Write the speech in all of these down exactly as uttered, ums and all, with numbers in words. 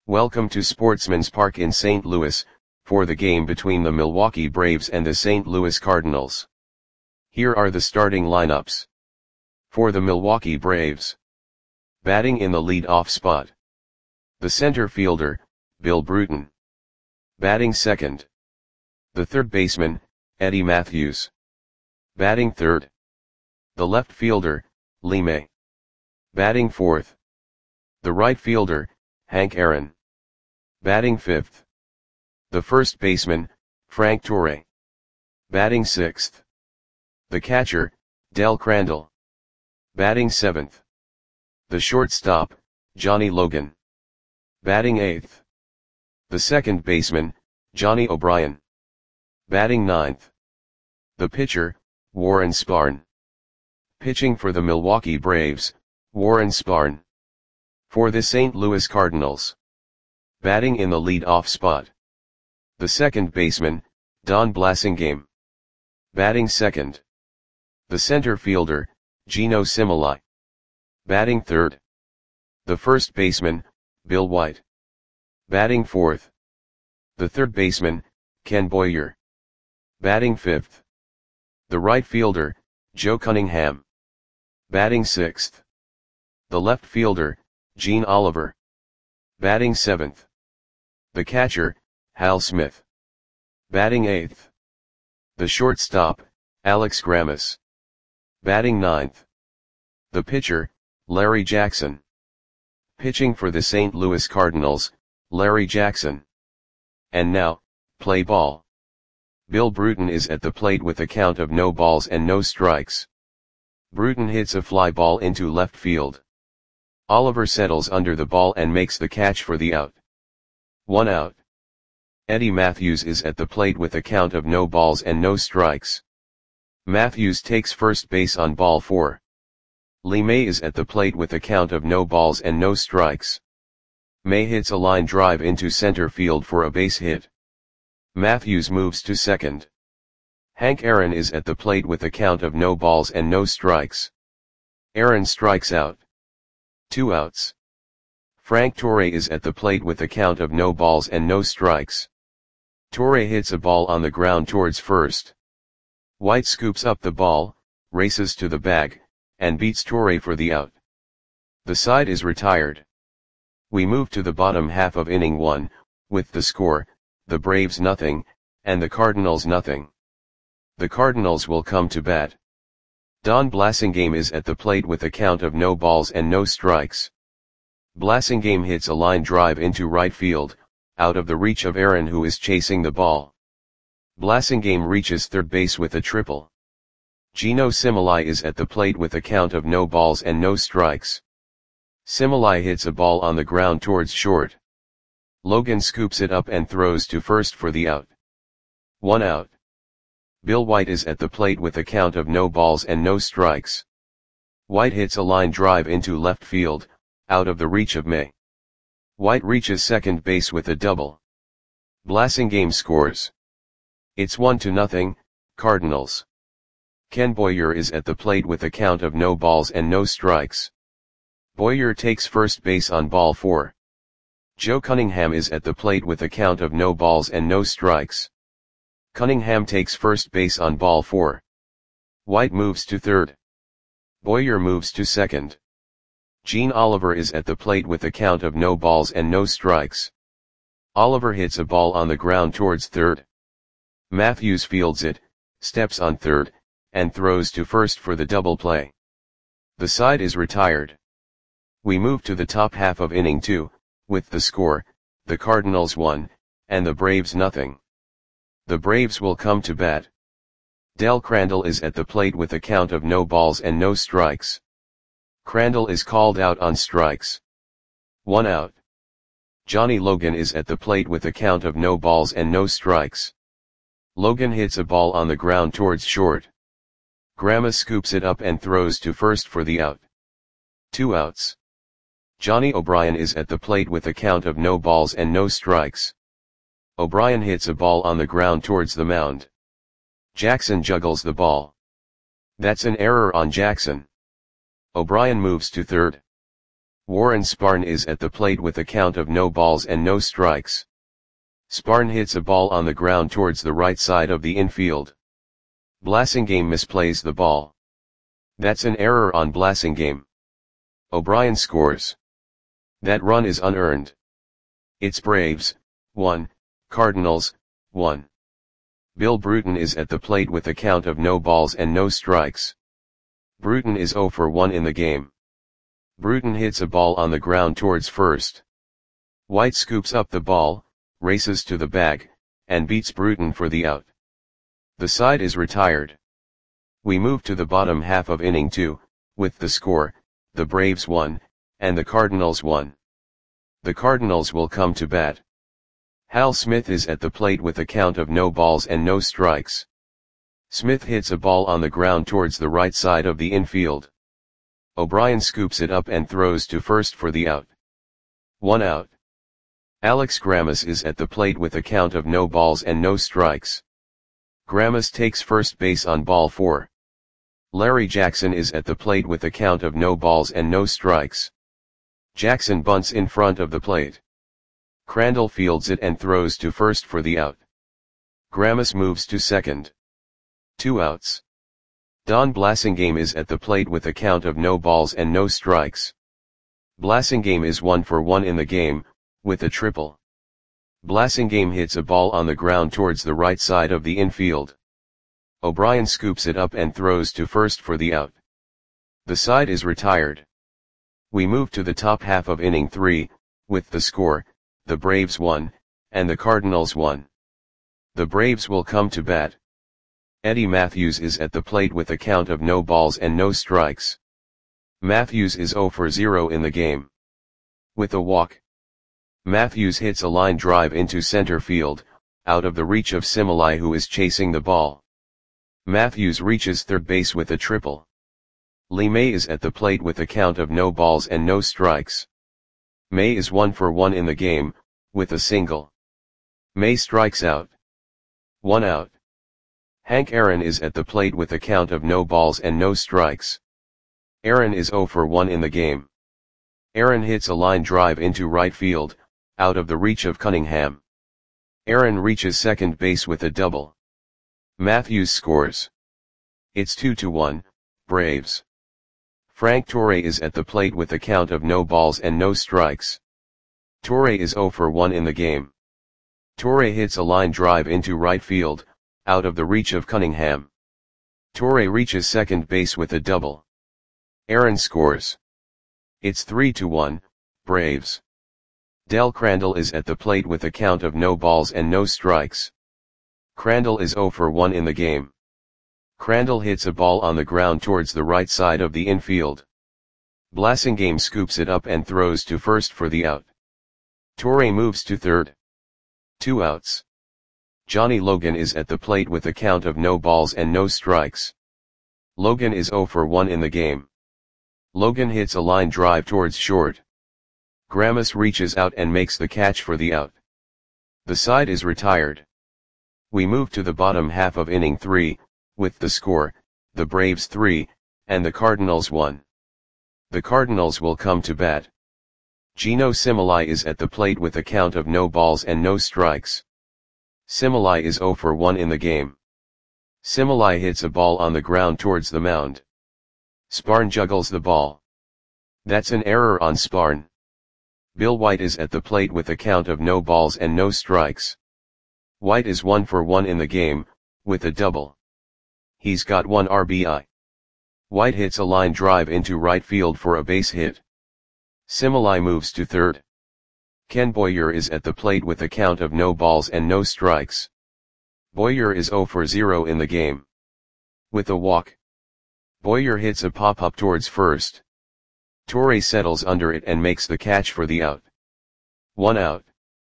Welcome to Sportsman's Park in Saint Louis, for the game between the Milwaukee Braves and the Saint Louis Cardinals. Here are the starting lineups. For the Milwaukee Braves. Batting in the lead-off spot. The center fielder, Bill Bruton. Batting second. The third baseman, Eddie Mathews. Batting third. The left fielder, Lee May. Batting fourth. The right fielder, Hank Aaron. Batting fifth. The first baseman, Frank Torre. Batting sixth. The catcher, Del Crandall. Batting seventh. The shortstop, Johnny Logan. Batting eighth. The second baseman, Johnny O'Brien. Batting ninth. The pitcher, Warren Spahn. Pitching for the Milwaukee Braves, Warren Spahn. For the Saint Louis Cardinals. Batting in the lead-off spot. The second baseman, Don Blasingame. Batting second. The center fielder, Geno Similai. Batting third. The first baseman, Bill White. Batting fourth. The third baseman, Ken Boyer. Batting fifth. The right fielder, Joe Cunningham. Batting sixth. The left fielder, Gene Oliver. Batting seventh. The catcher, Hal Smith. Batting eighth. The shortstop, Alex Grammas. Batting ninth. The pitcher, Larry Jackson. Pitching for the Saint Louis Cardinals, Larry Jackson. And now, play ball. Bill Bruton is at the plate with a count of no balls and no strikes. Bruton hits a fly ball into left field. Oliver settles under the ball and makes the catch for the out. One out. Eddie Mathews is at the plate with a count of no balls and no strikes. Mathews takes first base on ball four. Lee May is at the plate with a count of no balls and no strikes. May hits a line drive into center field for a base hit. Mathews moves to second. Hank Aaron is at the plate with a count of no balls and no strikes. Aaron strikes out. Two outs. Frank Torre is at the plate with a count of no balls and no strikes. Torre hits a ball on the ground towards first. White scoops up the ball, races to the bag, and beats Torre for the out. The side is retired. We move to the bottom half of inning one, with the score, the Braves nothing, and the Cardinals nothing. The Cardinals will come to bat. Don Blasingame is at the plate with a count of no balls and no strikes. Blasingame hits a line drive into right field, out of the reach of Aaron who is chasing the ball. Blasingame reaches third base with a triple. Geno Similai is at the plate with a count of no balls and no strikes. Similai hits a ball on the ground towards short. Logan scoops it up and throws to first for the out. One out. Bill White is at the plate with a count of no balls and no strikes. White hits a line drive into left field, out of the reach of May. White reaches second base with a double. Blasingame scores. It's one to nothing, Cardinals. Ken Boyer is at the plate with a count of no balls and no strikes. Boyer takes first base on ball four. Joe Cunningham is at the plate with a count of no balls and no strikes. Cunningham takes first base on ball four. White moves to third. Boyer moves to second. Gene Oliver is at the plate with a count of no balls and no strikes. Oliver hits a ball on the ground towards third. Mathews fields it, steps on third, and throws to first for the double play. The side is retired. We move to the top half of inning two, with the score, the Cardinals one, and the Braves nothing. The Braves will come to bat. Del Crandall is at the plate with a count of no balls and no strikes. Crandall is called out on strikes. One out. Johnny Logan is at the plate with a count of no balls and no strikes. Logan hits a ball on the ground towards short. Grammas scoops it up and throws to first for the out. Two outs. Johnny O'Brien is at the plate with a count of no balls and no strikes. O'Brien hits a ball on the ground towards the mound. Jackson juggles the ball. That's an error on Jackson. O'Brien moves to third. Warren Sparn is at the plate with a count of no balls and no strikes. Sparn hits a ball on the ground towards the right side of the infield. Blasingame misplays the ball. That's an error on Blasingame. O'Brien scores. That run is unearned. It's Braves, one, Cardinals, one. Bill Bruton is at the plate with a count of no balls and no strikes. Bruton is zero for one in the game. Bruton hits a ball on the ground towards first. White scoops up the ball, races to the bag, and beats Bruton for the out. The side is retired. We move to the bottom half of inning two, with the score, the Braves one, and the Cardinals one. The Cardinals will come to bat. Hal Smith is at the plate with a count of no balls and no strikes. Smith hits a ball on the ground towards the right side of the infield. O'Brien scoops it up and throws to first for the out. One out. Alex Grammas is at the plate with a count of no balls and no strikes. Grammas takes first base on ball four. Larry Jackson is at the plate with a count of no balls and no strikes. Jackson bunts in front of the plate. Crandall fields it and throws to first for the out. Grammas moves to second. Two outs. Don Blasingame is at the plate with a count of no balls and no strikes. Blasingame is one for one in the game, with a triple. Blasingame hits a ball on the ground towards the right side of the infield. O'Brien scoops it up and throws to first for the out. The side is retired. We move to the top half of inning three, with the score, the Braves one, and the Cardinals one. The Braves will come to bat. Eddie Matthews is at the plate with a count of no balls and no strikes. Matthews is zero for zero in the game. With a walk. Matthews hits a line drive into center field, out of the reach of Similai, who is chasing the ball. Matthews reaches third base with a triple. Lee May is at the plate with a count of no balls and no strikes. May is one for one in the game, with a single. May strikes out. One out. Hank Aaron is at the plate with a count of no balls and no strikes. Aaron is zero for one in the game. Aaron hits a line drive into right field, out of the reach of Cunningham. Aaron reaches second base with a double. Matthews scores. It's two to one, Braves. Frank Torre is at the plate with a count of no balls and no strikes. Torre is zero for one in the game. Torre hits a line drive into right field, out of the reach of Cunningham. Torre reaches second base with a double. Aaron scores. It's three to one, Braves. Del Crandall is at the plate with a count of no balls and no strikes. Crandall is zero for one in the game. Crandall hits a ball on the ground towards the right side of the infield. Blasingame scoops it up and throws to first for the out. Torre moves to third. Two outs. Johnny Logan is at the plate with a count of no balls and no strikes. Logan is zero for one in the game. Logan hits a line drive towards short. Grammas reaches out and makes the catch for the out. The side is retired. We move to the bottom half of inning three, with the score, the Braves three, and the Cardinals one. The Cardinals will come to bat. Gino Similai is at the plate with a count of no balls and no strikes. Similai is zero for one in the game. Similai hits a ball on the ground towards the mound. Sparn juggles the ball. That's an error on Sparn. Bill White is at the plate with a count of no balls and no strikes. White is one for one in the game, with a double. He's got one R B I. White hits a line drive into right field for a base hit. Similai moves to third. Ken Boyer is at the plate with a count of no balls and no strikes. Boyer is zero for zero in the game. With a walk. Boyer hits a pop-up towards first. Torre settles under it and makes the catch for the out. One out.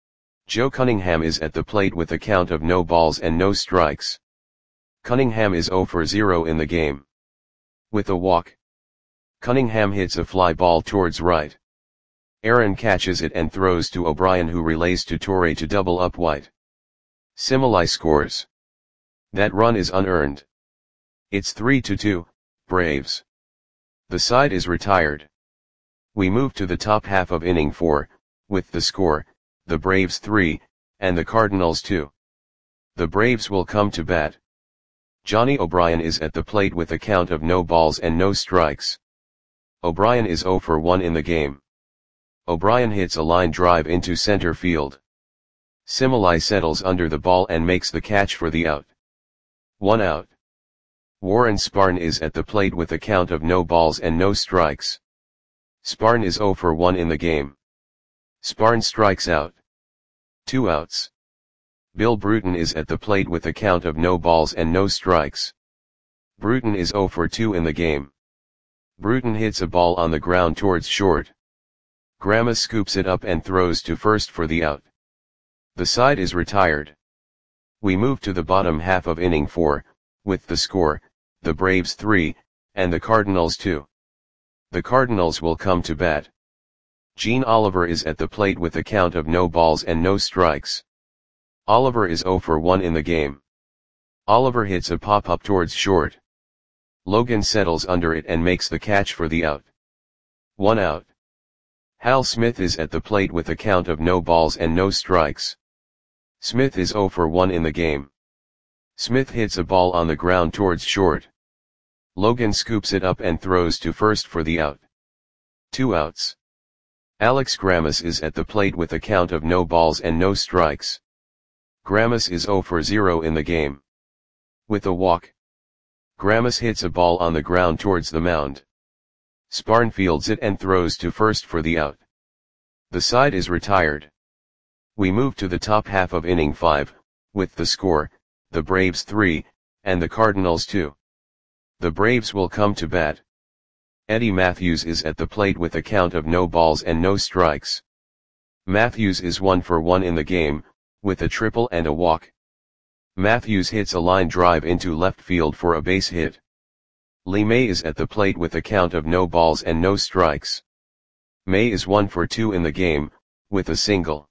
Joe Cunningham is at the plate with a count of no balls and no strikes. Cunningham is zero for zero in the game. With a walk. Cunningham hits a fly ball towards right. Aaron catches it and throws to O'Brien, who relays to Torre to double up White. Similai scores. That run is unearned. It's three to two, Braves. The side is retired. We move to the top half of inning four, with the score, the Braves three, and the Cardinals two. The Braves will come to bat. Johnny O'Brien is at the plate with a count of no balls and no strikes. O'Brien is oh for one in the game. O'Brien hits a line drive into center field. Similai settles under the ball and makes the catch for the out. One out. Warren Spahn is at the plate with a count of no balls and no strikes. Spahn is oh for one in the game. Spahn strikes out. Two outs. Bill Bruton is at the plate with a count of no balls and no strikes. Bruton is oh for two in the game. Bruton hits a ball on the ground towards short. Grandma scoops it up and throws to first for the out. The side is retired. We move to the bottom half of inning four, with the score, the Braves three, and the Cardinals two. The Cardinals will come to bat. Gene Oliver is at the plate with a count of no balls and no strikes. Oliver is oh for one in the game. Oliver hits a pop-up towards short. Logan settles under it and makes the catch for the out. One out. Hal Smith is at the plate with a count of no balls and no strikes. Smith is oh for one in the game. Smith hits a ball on the ground towards short. Logan scoops it up and throws to first for the out. Two outs. Alex Grammas is at the plate with a count of no balls and no strikes. Grammas is oh for zero in the game. With a walk. Grammas hits a ball on the ground towards the mound. Spahn fields it and throws to first for the out. The side is retired. We move to the top half of inning five, with the score, the Braves three, and the Cardinals two. The Braves will come to bat. Eddie Matthews is at the plate with a count of no balls and no strikes. Matthews is one for one in the game, with a triple and a walk. Matthews hits a line drive into left field for a base hit. Lee May is at the plate with a count of no balls and no strikes. May is one for two in the game, with a single.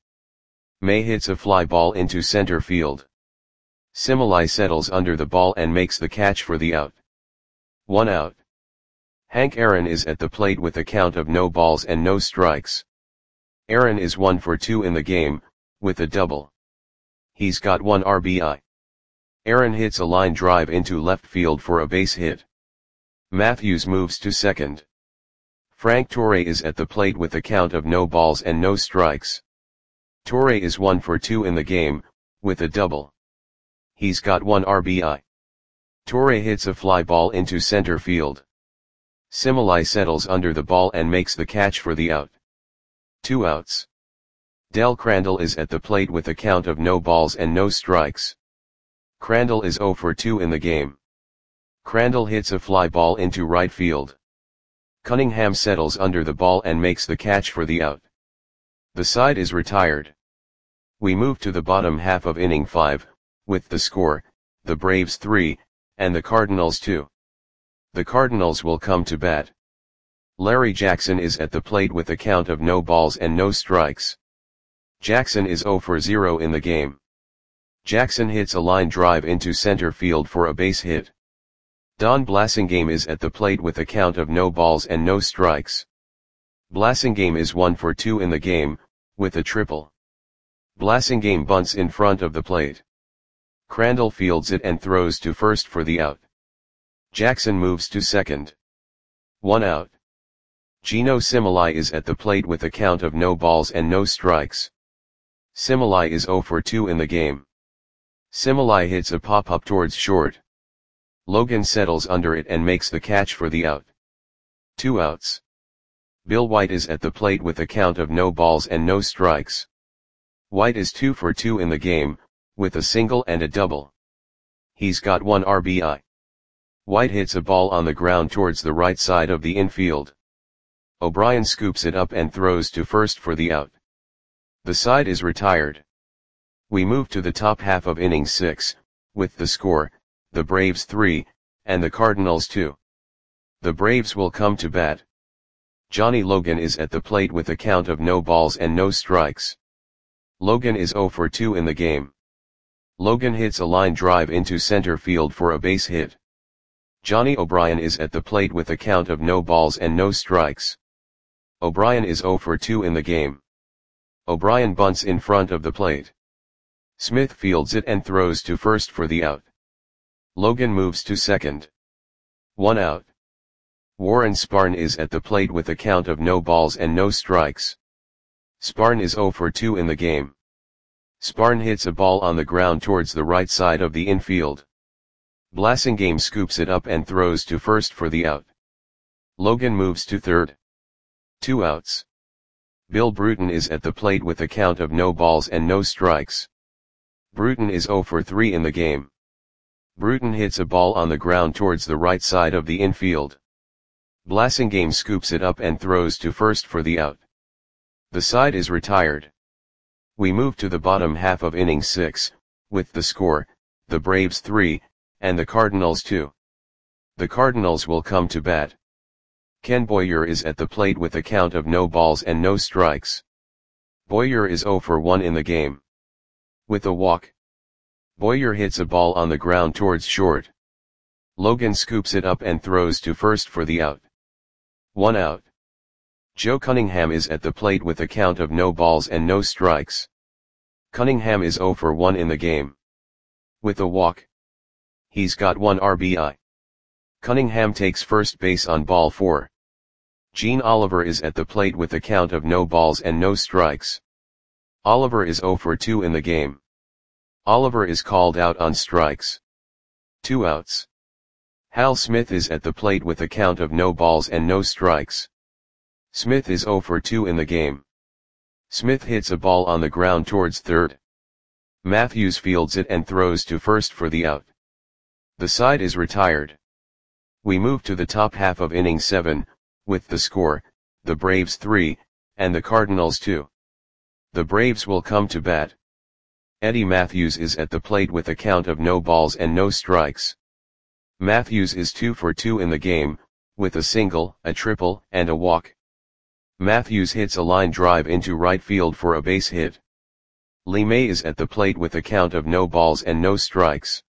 May hits a fly ball into center field. Similai settles under the ball and makes the catch for the out. One out. Hank Aaron is at the plate with a count of no balls and no strikes. Aaron is one for two in the game, with a double. He's got one R B I. Aaron hits a line drive into left field for a base hit. Matthews moves to second. Frank Torre is at the plate with a count of no balls and no strikes. Torre is one for two in the game, with a double. He's got one R B I. Torre hits a fly ball into center field. Similai settles under the ball and makes the catch for the out. Two outs. Del Crandall is at the plate with a count of no balls and no strikes. Crandall is oh for two in the game. Crandall hits a fly ball into right field. Cunningham settles under the ball and makes the catch for the out. The side is retired. We move to the bottom half of inning five, with the score, the Braves three, and the Cardinals two. The Cardinals will come to bat. Larry Jackson is at the plate with a count of no balls and no strikes. Jackson is oh for zero in the game. Jackson hits a line drive into center field for a base hit. Don Blasingame is at the plate with a count of no balls and no strikes. Blasingame is one for two in the game, with a triple. Blasingame bunts in front of the plate. Crandall fields it and throws to first for the out. Jackson moves to second. One out. Gino Similai is at the plate with a count of no balls and no strikes. Similai is oh for two in the game. Similai hits a pop-up towards short. Logan settles under it and makes the catch for the out. Two outs. Bill White is at the plate with a count of no balls and no strikes. White is two for two in the game, with a single and a double. He's got one R B I. White hits a ball on the ground towards the right side of the infield. O'Brien scoops it up and throws to first for the out. The side is retired. We move to the top half of inning six, with the score, the Braves three, and the Cardinals two. The Braves will come to bat. Johnny Logan is at the plate with a count of no balls and no strikes. Logan is oh for two in the game. Logan hits a line drive into center field for a base hit. Johnny O'Brien is at the plate with a count of no balls and no strikes. O'Brien is zero for two in the game. O'Brien bunts in front of the plate. Smith fields it and throws to first for the out. Logan moves to second. One out. Warren Sparn is at the plate with a count of no balls and no strikes. Sparn is zero for two in the game. Sparn hits a ball on the ground towards the right side of the infield. Blasingame scoops it up and throws to first for the out. Logan moves to third. Two outs. Bill Bruton is at the plate with a count of no balls and no strikes. Bruton is zero for three in the game. Bruton hits a ball on the ground towards the right side of the infield. Blasingame scoops it up and throws to first for the out. The side is retired. We move to the bottom half of inning six, with the score, the Braves three, and the Cardinals two. The Cardinals will come to bat. Ken Boyer is at the plate with a count of no balls and no strikes. Boyer is zero for one in the game. With a walk. Boyer hits a ball on the ground towards short. Logan scoops it up and throws to first for the out. One out. Joe Cunningham is at the plate with a count of no balls and no strikes. Cunningham is zero for one in the game. With a walk. He's got one R B I. Cunningham takes first base on ball four. Gene Oliver is at the plate with a count of no balls and no strikes. Oliver is zero for two in the game. Oliver is called out on strikes. Two outs. Hal Smith is at the plate with a count of no balls and no strikes. Smith is zero for two in the game. Smith hits a ball on the ground towards third. Matthews fields it and throws to first for the out. The side is retired. We move to the top half of inning seven, with the score, the Braves three, and the Cardinals two. The Braves will come to bat. Eddie Matthews is at the plate with a count of no balls and no strikes. Matthews is two for two in the game, with a single, a triple, and a walk. Matthews hits a line drive into right field for a base hit. Lee May is at the plate with a count of no balls and no strikes.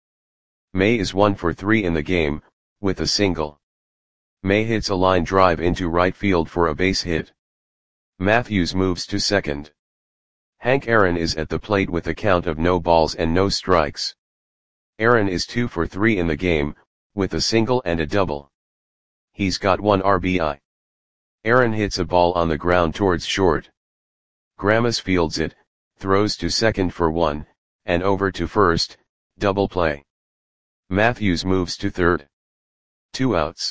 May is one for three in the game, with a single. May hits a line drive into right field for a base hit. Matthews moves to second. Hank Aaron is at the plate with a count of no balls and no strikes. Aaron is two for three in the game, with a single and a double. He's got one R B I. Aaron hits a ball on the ground towards short. Grammas fields it, throws to second for one, and over to first, double play. Matthews moves to third. Two outs.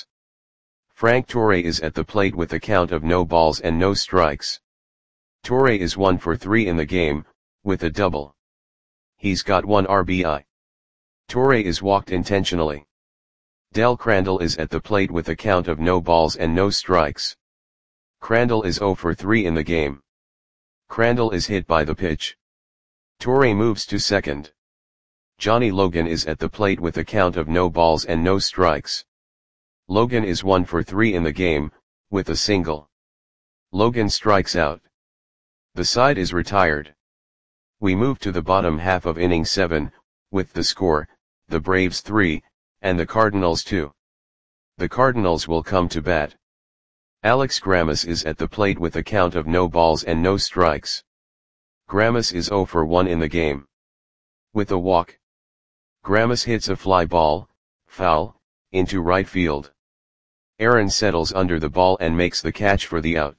Frank Torre is at the plate with a count of no balls and no strikes. Torre is one for three in the game, with a double. He's got one R B I. Torre is walked intentionally. Del Crandall is at the plate with a count of no balls and no strikes. Crandall is zero for three in the game. Crandall is hit by the pitch. Torre moves to second. Johnny Logan is at the plate with a count of no balls and no strikes. Logan is one for three in the game, with a single. Logan strikes out. The side is retired. We move to the bottom half of inning seven, with the score, the Braves three, and the Cardinals two. The Cardinals will come to bat. Alex Grammas is at the plate with a count of no balls and no strikes. Grammas is zero for one in the game. With a walk. Grammas hits a fly ball, foul, into right field. Aaron settles under the ball and makes the catch for the out.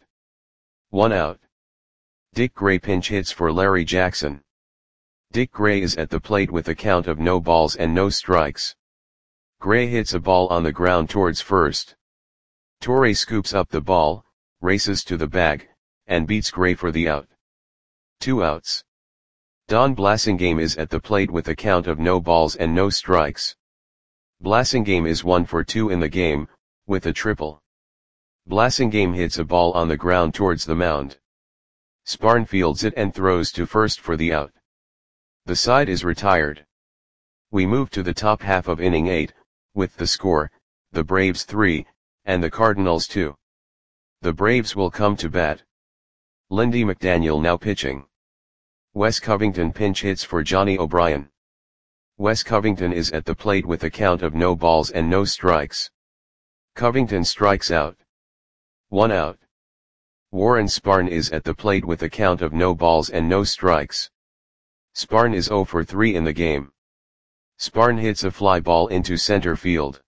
One out. Dick Gray pinch hits for Larry Jackson. Dick Gray is at the plate with a count of no balls and no strikes. Gray hits a ball on the ground towards first. Torre scoops up the ball, races to the bag, and beats Gray for the out. Two outs. Don Blasingame is at the plate with a count of no balls and no strikes. Blasingame is one for two in the game, with a triple. Blasingame hits a ball on the ground towards the mound. Sparn fields it and throws to first for the out. The side is retired. We move to the top half of inning eight, with the score, the Braves three, and the Cardinals two. The Braves will come to bat. Lindy McDaniel now pitching. Wes Covington pinch hits for Johnny O'Brien. Wes Covington is at the plate with a count of no balls and no strikes. Covington strikes out. One out. Warren Sparn is at the plate with a count of no balls and no strikes. Sparn is zero for three in the game. Sparn hits a fly ball into center field.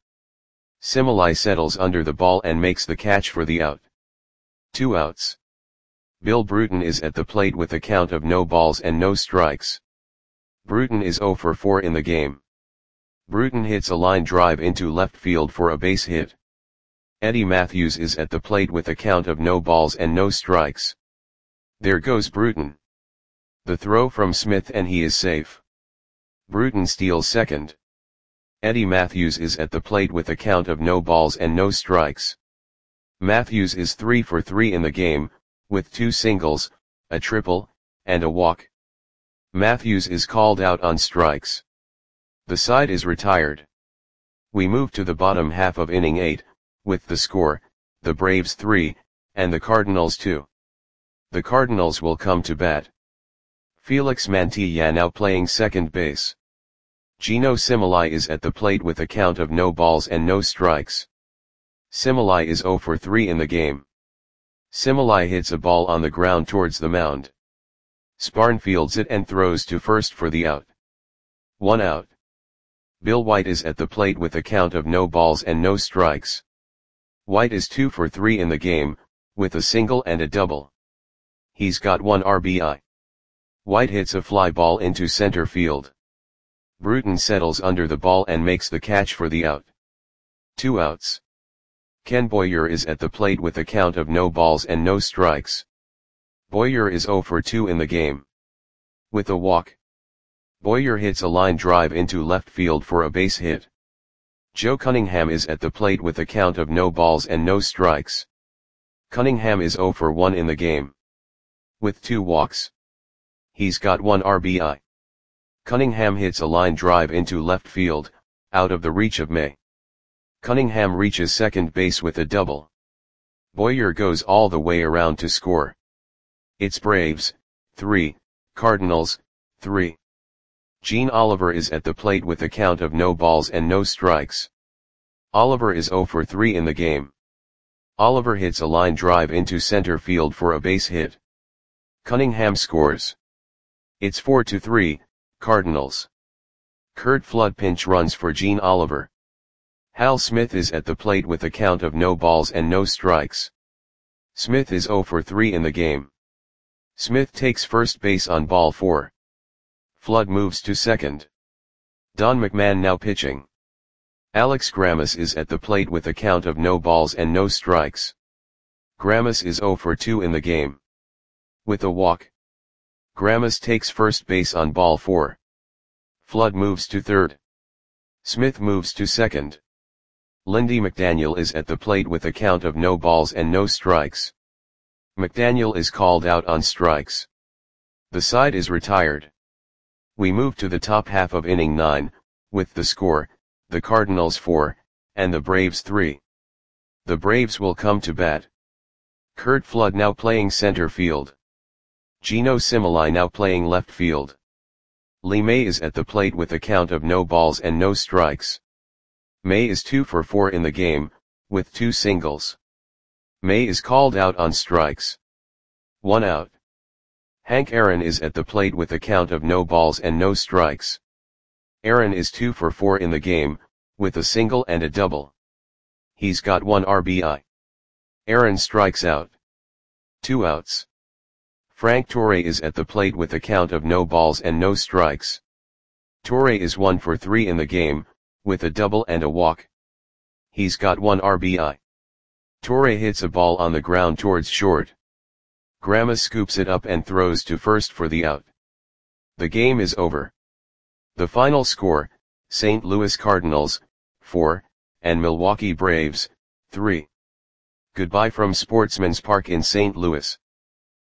Similai settles under the ball and makes the catch for the out. Two outs. Bill Bruton is at the plate with a count of no balls and no strikes. Bruton is zero for four in the game. Bruton hits a line drive into left field for a base hit. Eddie Matthews is at the plate with a count of no balls and no strikes. There goes Bruton. The throw from Smith and he is safe. Bruton steals second. Eddie Matthews is at the plate with a count of no balls and no strikes. Matthews is three for three in the game, with two singles, a triple, and a walk. Matthews is called out on strikes. The side is retired. We move to the bottom half of inning eight, with the score, the Braves three, and the Cardinals two. The Cardinals will come to bat. Felix Mantilla now playing second base. Gino Similai is at the plate with a count of no balls and no strikes. Similai is zero for three in the game. Similai hits a ball on the ground towards the mound. Sparn fields it and throws to first for the out. One out. Bill White is at the plate with a count of no balls and no strikes. White is two for three in the game, with a single and a double. He's got one R B I. White hits a fly ball into center field. Bruton settles under the ball and makes the catch for the out. Two outs. Ken Boyer is at the plate with a count of no balls and no strikes. Boyer is zero for two in the game. With a walk. Boyer hits a line drive into left field for a base hit. Joe Cunningham is at the plate with a count of no balls and no strikes. Cunningham is zero for one in the game. With two walks. He's got one R B I. Cunningham hits a line drive into left field, out of the reach of May. Cunningham reaches second base with a double. Boyer goes all the way around to score. It's Braves, three, Cardinals, three. Gene Oliver is at the plate with a count of no balls and no strikes. Oliver is zero for three in the game. Oliver hits a line drive into center field for a base hit. Cunningham scores. It's four to three, Cardinals. Curt Flood pinch runs for Gene Oliver. Hal Smith is at the plate with a count of no balls and no strikes. Smith is zero for three in the game. Smith takes first base on ball four. Flood moves to second. Don McMahon now pitching. Alex Grammas is at the plate with a count of no balls and no strikes. Grammas is zero for two in the game. With a walk. Grammas takes first base on ball four. Flood moves to third. Smith moves to second. Lindy McDaniel is at the plate with a count of no balls and no strikes. McDaniel is called out on strikes. The side is retired. We move to the top half of inning nine, with the score, the Cardinals four, and the Braves three. The Braves will come to bat. Curt Flood now playing center field. Gino Similai now playing left field. Lee May is at the plate with a count of no balls and no strikes. May is two for four in the game, with two singles. May is called out on strikes. One out. Hank Aaron is at the plate with a count of no balls and no strikes. Aaron is two for four in the game, with a single and a double. He's got one R B I. Aaron strikes out. Two outs. Frank Torre is at the plate with a count of no balls and no strikes. Torre is one for three in the game, with a double and a walk. He's got one R B I. Torre hits a ball on the ground towards short. Grammas scoops it up and throws to first for the out. The game is over. The final score, Saint Louis Cardinals, four, and Milwaukee Braves, three. Goodbye from Sportsman's Park in Saint Louis.